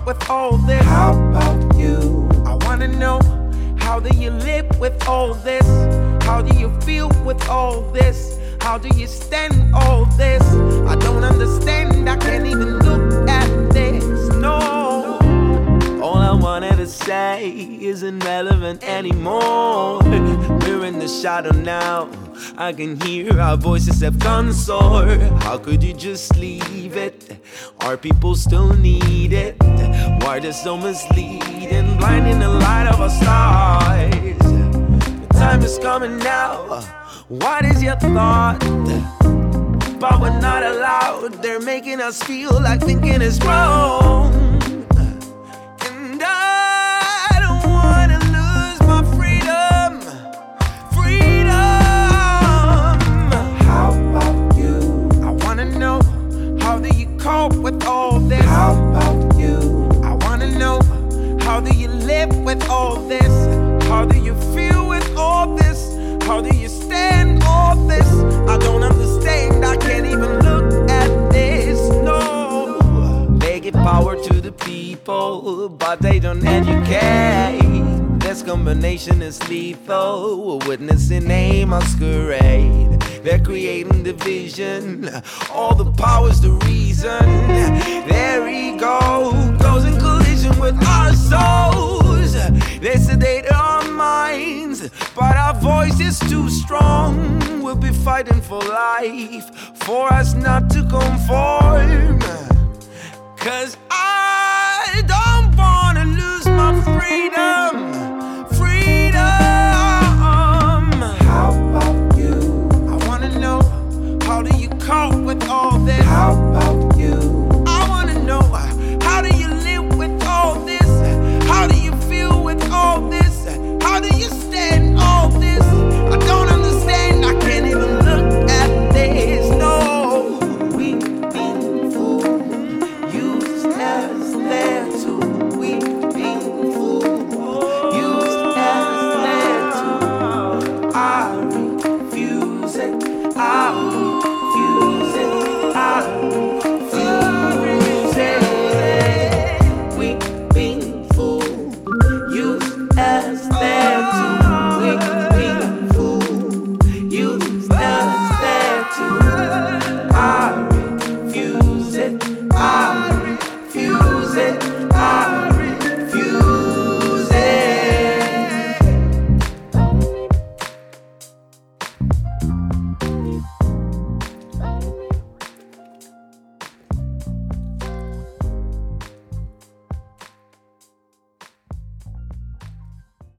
with all this? How about you? I wanna know, how do you live with all this? How do you feel with all this? How do you stand all this? I don't understand, I can't even look at this, no. All I wanted to say isn't relevant anymore. We're in the shadow now, I can hear our voices have gone sore. How could you just leave it? Our people still need it. Why they're so misleading, blinding the light of our stars? The time is coming now. What is your thought? But we're not allowed. They're making us feel like thinking is wrong. And I don't wanna lose my freedom. Freedom. How about you? I wanna know, how do you cope with all this? How about you? I wanna know, how do you live with all this? How do you feel with all this? How do you stand all this? I don't understand, I can't even look at this, no. They give power to the people, but they don't educate. This combination is lethal, witnessing a masquerade. They're creating division, all the power's the reason. Their ego goes in collision with our souls. They sedate our minds, but our voice is too strong. We'll be fighting for life, for us not to conform. 'Cause I don't wanna lose my freedom. Freedom. How about you? I wanna know, how do you cope with all this? How about you? I wanna know, how do you live with all this? How do you feel with all this? How do you stand all this? I don't understand, I can't even look at this, no. We've been fooled, used as there to. We've been fooled, used as there to. I refuse it, I